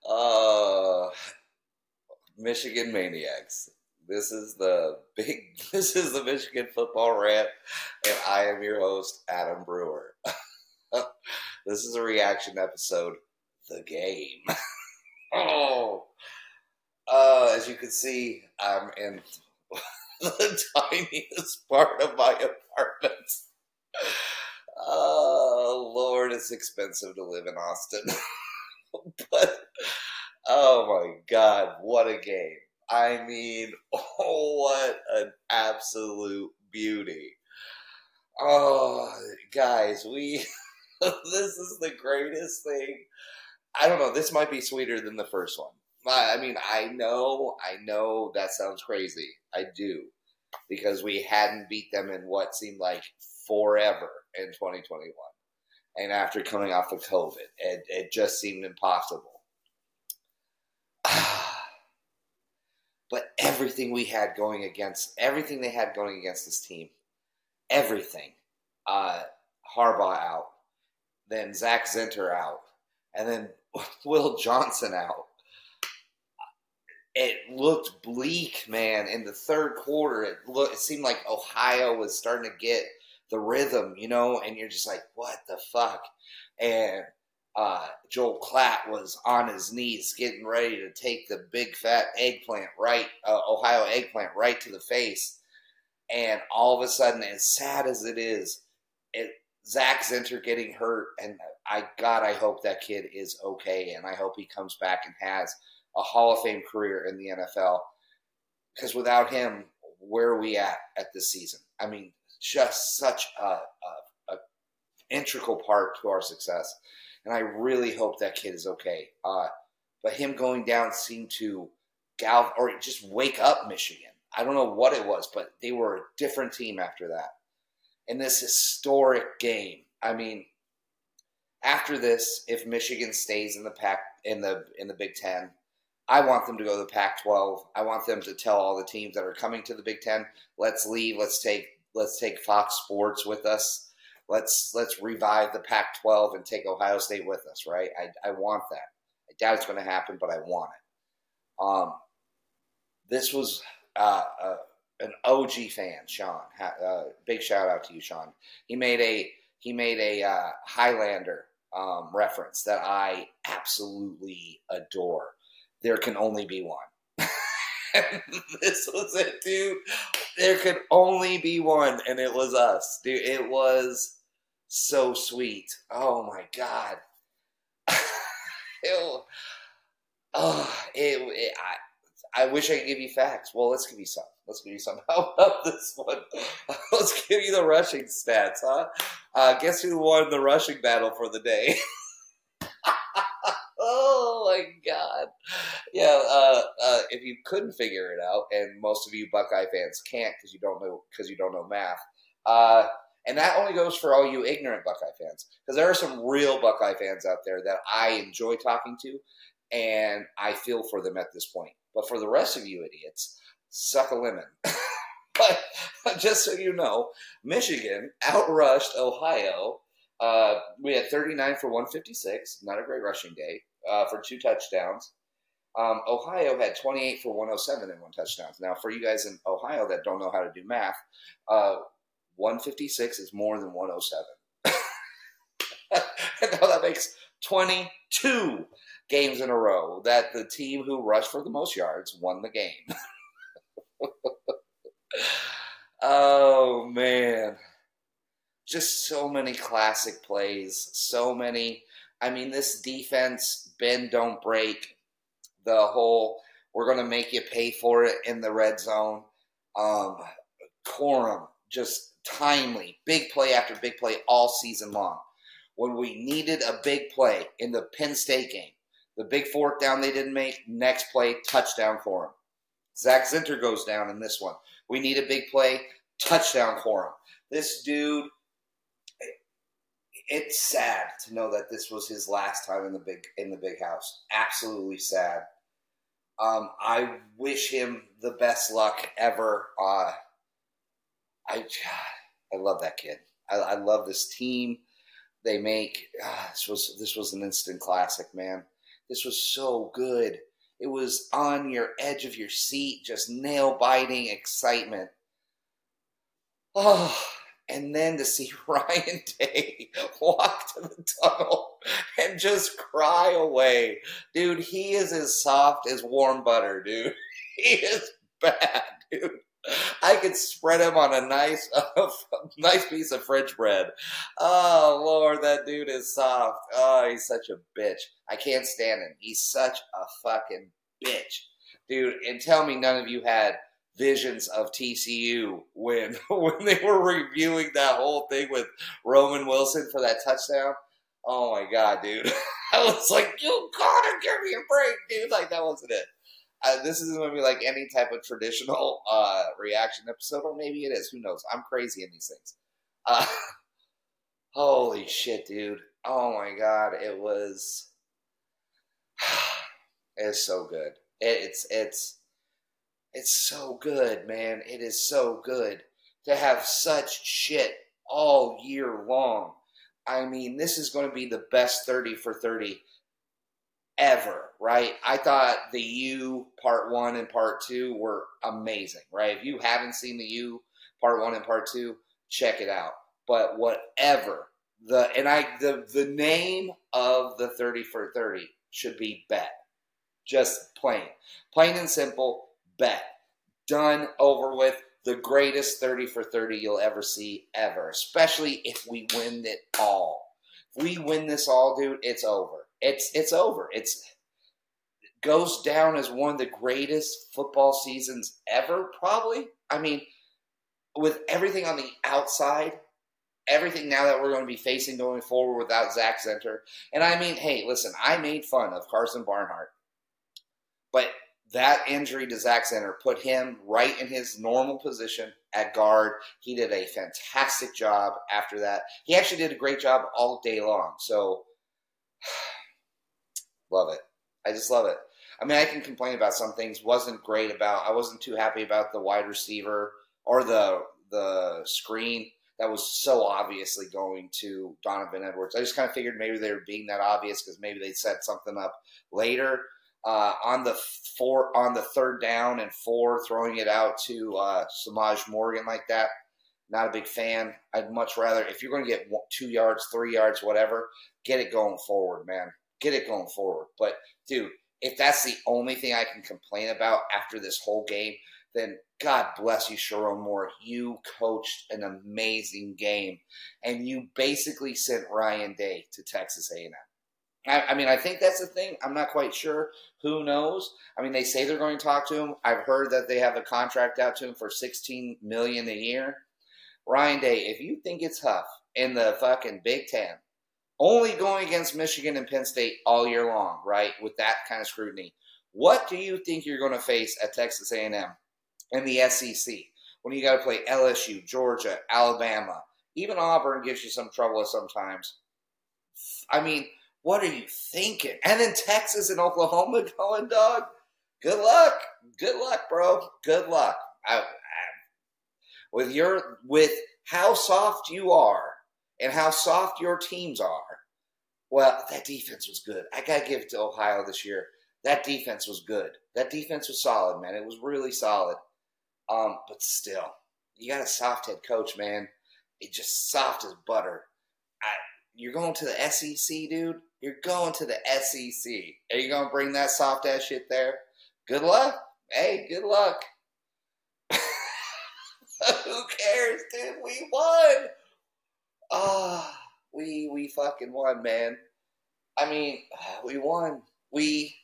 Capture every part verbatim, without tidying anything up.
Uh, Michigan Maniacs. This is the big, this is the Michigan football rant, and I am your host, Adam Brewer. This is a reaction episode, The Game. Oh, uh, as you can see, I'm in the tiniest part of my apartment. Oh, Lord, it's expensive to live in Austin. But, oh my God, what a game. I mean, oh, what an absolute beauty. Oh, guys, we, this is the greatest thing. I don't know, this might be sweeter than the first one. I mean, I know, I know that sounds crazy. I do. Because we hadn't beat them in what seemed like forever in twenty twenty-one. And after coming off of COVID, it, it just seemed impossible. But everything we had going against, everything they had going against this team, everything. Uh, Harbaugh out, then Zach Zinter out, and then Will Johnson out. It looked bleak, man. In the third quarter, it looked, it seemed like Ohio was starting to get the rhythm, you know, and you're just like, what the fuck? And uh, Joel Klatt was on his knees getting ready to take the big fat eggplant right, uh, Ohio eggplant right to the face. And all of a sudden, as sad as it is, it, Zach Zinter getting hurt, and I, God, I hope that kid is okay, and I hope he comes back and has a Hall of Fame career in the N F L. Because without him, where are we at at this season? I mean, just such a, a, a integral part to our success. And I really hope that kid is okay. Uh, but him going down seemed to gal or just wake up Michigan. I don't know what it was, but they were a different team after that. In this historic game, I mean, after this, if Michigan stays in the pack in the in the Big Ten, I want them to go to the Pac twelve. I want them to tell all the teams that are coming to the Big Ten, let's leave. Let's take let's take Fox Sports with us. Let's let's revive the Pac twelve and take Ohio State with us, right? I, I want that. I doubt it's going to happen, but I want it. Um, this was uh, uh, an O G fan, Sean. Uh, big shout out to you, Sean. He made a he made a uh, Highlander um, reference that I absolutely adore. There can only be one. And this was it, dude. There could only be one, and it was us, dude. It was so sweet. Oh my God. it, oh, it, it, I, I wish I could give you facts. Well, let's give you some. Let's give you some. How about this one? Let's give you the rushing stats, huh? Uh, guess who won the rushing battle for the day? Oh my God. Yeah, uh, uh, if you couldn't figure it out, and most of you Buckeye fans can't because you don't know because you don't know math, uh, and that only goes for all you ignorant Buckeye fans, because there are some real Buckeye fans out there that I enjoy talking to, and I feel for them at this point. But for the rest of you idiots, suck a lemon. But just so you know, Michigan outrushed Ohio. Uh, we had thirty-nine for one fifty-six, not a great rushing day, uh, for two touchdowns. Um, Ohio had twenty-eight for one oh seven and one touchdown. Now, for you guys in Ohio that don't know how to do math, uh, one fifty-six is more than one oh seven. And now that makes twenty-two games in a row that the team who rushed for the most yards won the game. Oh, man. Just so many classic plays, so many. I mean, this defense, bend, don't break, the whole, we're going to make you pay for it in the red zone. Um, Corum, just timely, big play after big play all season long. When we needed a big play in the Penn State game, the big fourth down they didn't make, next play, touchdown Corum. Zach Zinter goes down in this one. We need a big play, touchdown Corum. This dude, it's sad to know that this was his last time in the big in the big house. Absolutely sad. Um, I wish him the best luck ever. Uh, I I love that kid. I, I love this team. They make uh, this was this was an instant classic, man. This was so good. It was on your edge of your seat, just nail-biting excitement. Oh, and then to see Ryan Day walk to the tunnel and just cry away. Dude, he is as soft as warm butter, dude. He is bad, dude. I could spread him on a nice, uh, nice piece of French bread. Oh, Lord, that dude is soft. Oh, he's such a bitch. I can't stand him. He's such a fucking bitch. Dude, and tell me none of you had visions of T C U when when they were reviewing that whole thing with Roman Wilson for that touchdown. Oh my God, dude. I was like, you gotta give me a break, dude. Like, that wasn't it. Uh, this isn't going to be like any type of traditional uh, reaction episode, or maybe it is. Who knows? I'm crazy in these things. Uh, holy shit, dude. Oh my God. It was, it's so good. It, it's, it's, It's so good, man. It is so good to have such shit all year long. I mean, this is going to be the best thirty for thirty ever, right? I thought the U part one and part two were amazing, right? If you haven't seen the U part one and part two, check it out. But whatever, the and I the the name of the thirty for thirty should be Bet. Just plain. Plain and simple, Bet. Done, over with. The greatest thirty for thirty you'll ever see, ever. Especially if we win it all. If we win this all, dude, it's over. It's it's over. It's it goes down as one of the greatest football seasons ever, probably. I mean, with everything on the outside, everything now that we're going to be facing going forward without Zach Zentor. And I mean, hey, listen, I made fun of Carson Barnhart. But that injury to Zach Zentor put him right in his normal position at guard. He did a fantastic job after that. He actually did a great job all day long. So, love it. I just love it. I mean, I can complain about some things. Wasn't great about. I wasn't too happy about the wide receiver or the the screen that was so obviously going to Donovan Edwards. I just kind of figured maybe they were being that obvious because maybe they'd set something up later. Uh, on the four, on the third down and four, throwing it out to uh, Samaj Morgan like that, not a big fan. I'd much rather, if you're going to get one, two yards, three yards, whatever, get it going forward, man. Get it going forward. But, dude, if that's the only thing I can complain about after this whole game, then God bless you, Sherrone Moore. You coached an amazing game, and you basically sent Ryan Day to Texas A and M. I, I mean, I think that's the thing. I'm not quite sure. Who knows? I mean, they say they're going to talk to him. I've heard that they have a contract out to him for sixteen million dollars a year. Ryan Day, if you think it's tough in the fucking Big Ten, only going against Michigan and Penn State all year long, right, with that kind of scrutiny, what do you think you're going to face at Texas A and M and the S E C when you got to play L S U, Georgia, Alabama? Even Auburn gives you some trouble sometimes. I mean, what are you thinking? And then Texas and Oklahoma going, dog. Good luck. Good luck, bro. Good luck. I, I, with your with how soft you are and how soft your teams are, well, that defense was good. I got to give it to Ohio this year. That defense was good. That defense was solid, man. It was really solid. Um, but still, you got a soft head coach, man. It's just soft as butter. I, you're going to the S E C, dude. You're going to the S E C. Are you going to bring that soft-ass shit there? Good luck. Hey, good luck. Who cares, dude? We won. Ah, oh, we we fucking won, man. I mean, we won. We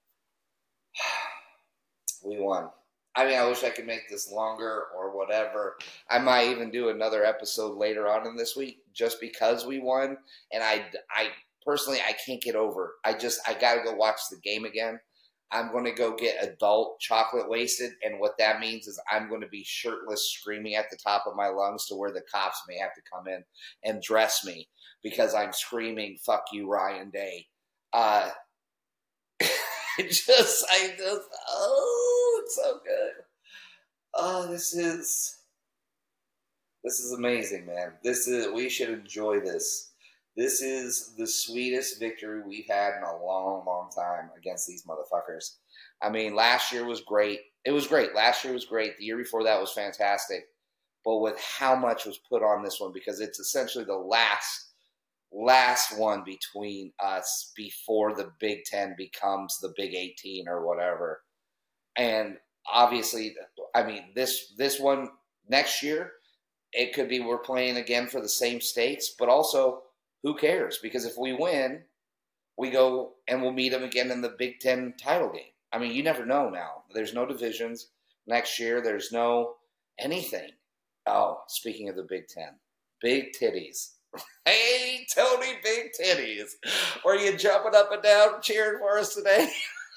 we won. I mean, I wish I could make this longer or whatever. I might even do another episode later on in this week just because we won. And I, I personally, I can't get over. I just, I got to go watch the game again. I'm going to go get adult chocolate wasted. And what that means is I'm going to be shirtless, screaming at the top of my lungs to where the cops may have to come in and dress me because I'm screaming, fuck you, Ryan Day. Uh, I just, I just, oh, it's so good. Oh, this is, this is amazing, man. This is, we should enjoy this. This is the sweetest victory we've had in a long, long time against these motherfuckers. I mean, last year was great. It was great. Last year was great. The year before that was fantastic. But with how much was put on this one, because it's essentially the last last one between us before the Big Ten becomes the Big eighteen or whatever. And obviously, I mean, this this one next year, it could be we're playing again for the same states, but also, who cares? Because if we win, we go and we'll meet them again in the Big Ten title game. I mean, you never know now. There's no divisions next year. There's no anything. Oh, speaking of the Big Ten, big titties. Hey, Tony, big titties. Were you jumping up and down cheering for us today?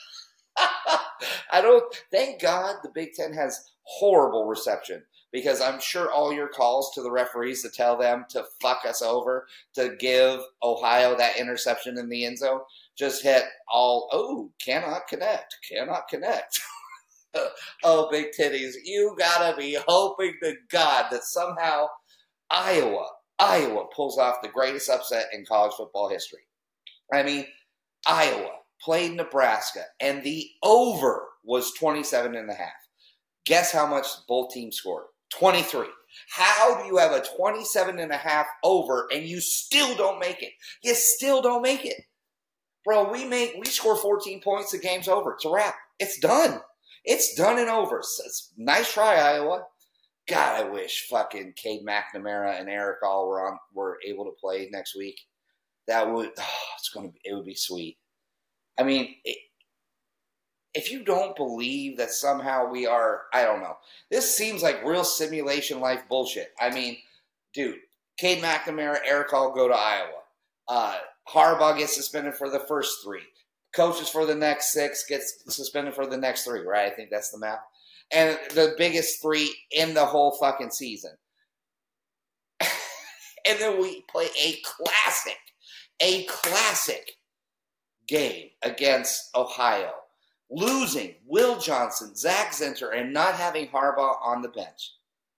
I don't, thank God the Big Ten has horrible reception, because I'm sure all your calls to the referees to tell them to fuck us over, to give Ohio that interception in the end zone, just hit all, oh, cannot connect, cannot connect. Oh, big titties, you gotta be hoping to God that somehow Iowa, Iowa pulls off the greatest upset in college football history. I mean, Iowa played Nebraska, and the over was twenty-seven and a half. Guess how much both teams scored? twenty-three. How do you have a twenty-seven and a half over and you still don't make it? You still don't make it. Bro, we make we score fourteen points, the game's over. It's a wrap. It's done. It's done and over. It's, nice try, Iowa. God, I wish fucking Cade McNamara and Eric all were on were able to play next week. That would oh, it's gonna be it would be sweet. I mean, it, if you don't believe that somehow we are, I don't know. This seems like real simulation life bullshit. I mean, dude, Cade McNamara, Eric Hall go to Iowa. Uh, Harbaugh gets suspended for the first three. Coaches for the next six gets suspended for the next three, right? I think that's the math. And the biggest three in the whole fucking season. And then we play a classic, a classic game against Ohio. Losing Will Johnson, Zach Zinter, and not having Harbaugh on the bench.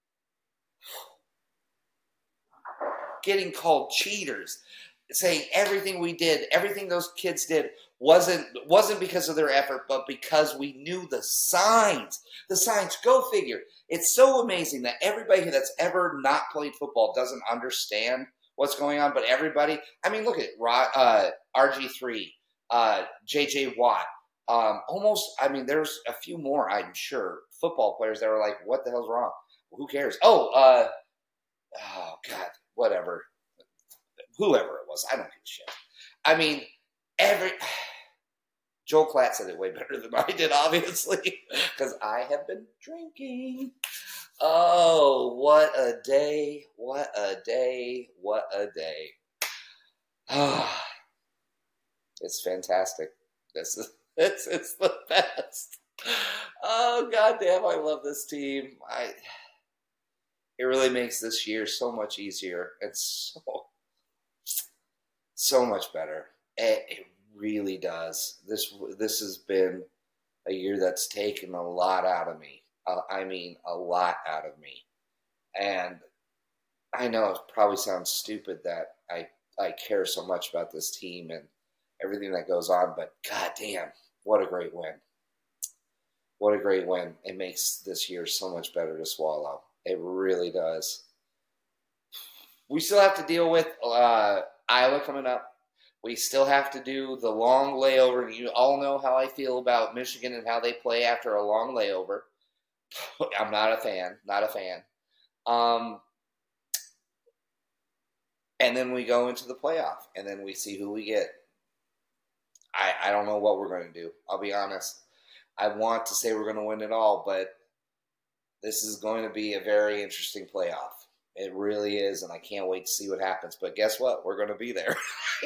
Getting called cheaters. Saying everything we did, everything those kids did wasn't wasn't because of their effort, but because we knew the signs. The signs, go figure. It's so amazing that everybody that's ever not played football doesn't understand what's going on, but everybody, I mean, look at uh, R G three, uh, J J Watt, um, almost, I mean, there's a few more, I'm sure, football players that were like, what the hell's wrong? Well, who cares? Oh, uh, oh, God, whatever. Whoever it was, I don't give a shit. I mean, every Joel Klatt said it way better than I did, obviously, because I have been drinking. Oh, what a day! What a day! What a day! Ah, it's fantastic. This is it's it's the best. Oh, goddamn! I love this team. I. It really makes this year so much easier. It's so. So much better. It, it really does. This this has been a year that's taken a lot out of me. Uh, I mean, a lot out of me. And I know it probably sounds stupid that I, I care so much about this team and everything that goes on, but goddamn, what a great win. What a great win. It makes this year so much better to swallow. It really does. We still have to deal with uh, Iowa coming up. We still have to do the long layover. You all know how I feel about Michigan and how they play after a long layover. I'm not a fan. Not a fan. Um, and then we go into the playoff. And then we see who we get. I, I don't know what we're going to do. I'll be honest. I want to say we're going to win it all, but this is going to be a very interesting playoff. It really is, and I can't wait to see what happens. But guess what? We're going to be there.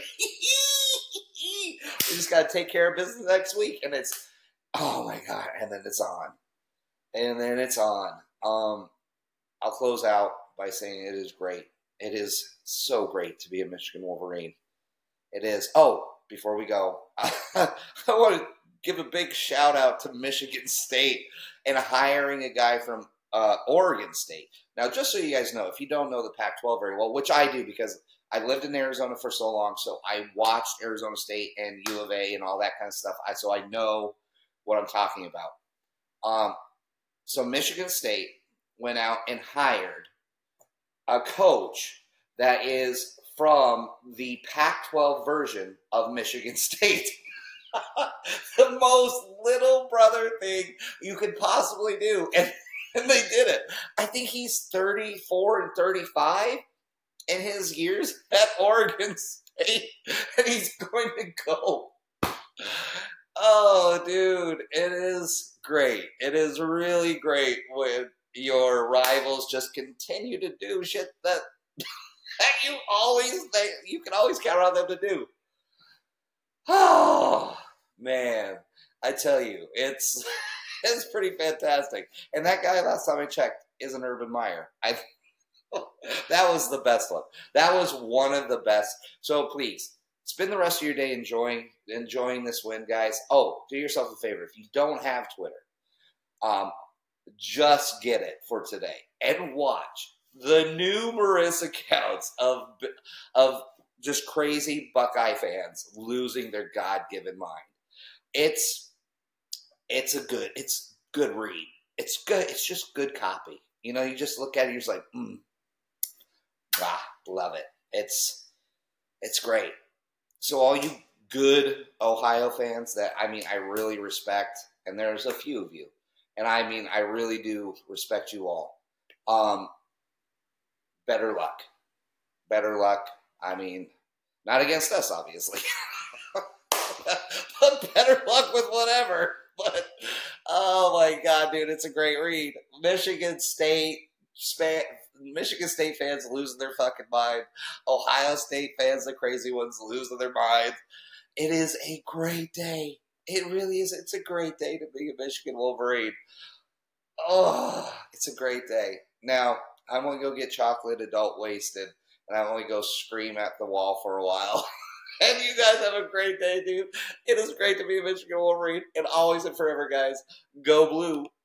We just got to take care of business next week, and it's, oh, my God, and then it's on. And then it's on. Um, I'll close out by saying it is great. It is so great to be a Michigan Wolverine. It is. Oh, before we go, I want to give a big shout-out to Michigan State and hiring a guy from uh, Oregon State. Now, just so you guys know, if you don't know the Pac twelve very well, which I do because I lived in Arizona for so long, so I watched Arizona State and U of A and all that kind of stuff. I, so I know what I'm talking about. Um, so Michigan State went out and hired a coach that is from the Pac twelve version of Michigan State. The most little brother thing you could possibly do. And, and they did it. I think he's thirty-four and thirty-five in his years at Oregon State. And he's going to go. Oh, dude, it is great. It is really great when your rivals just continue to do shit that, that you always think you can always count on them to do. Oh, man, I tell you, it's it's pretty fantastic. And that guy, last time I checked, is an Urban Meyer. I that was the best one. That was one of the best. So please, spend the rest of your day enjoying enjoying this win, guys. Oh, do yourself a favor. If you don't have Twitter, um, just get it for today and watch the numerous accounts of of just crazy Buckeye fans losing their God-given mind. It's it's a good it's good read. It's good. It's just good copy. You know, you just look at it, you're just like, mm, ah, love it. It's it's great. So all you good Ohio fans that, I mean, I really respect, and there's a few of you, and I mean, I really do respect you all. Um, better luck. Better luck. I mean, not against us, obviously. But better luck with whatever. But, oh my God, dude, it's a great read. Michigan State, span, Michigan State fans losing their fucking mind. Ohio State fans, the crazy ones, losing their minds. It is a great day. It really is. It's a great day to be a Michigan Wolverine. Oh, it's a great day. Now, I'm going to go get chocolate adult wasted, and I'm going to go scream at the wall for a while. And you guys have a great day, dude. It is great to be a Michigan Wolverine. And always and forever, guys, go blue.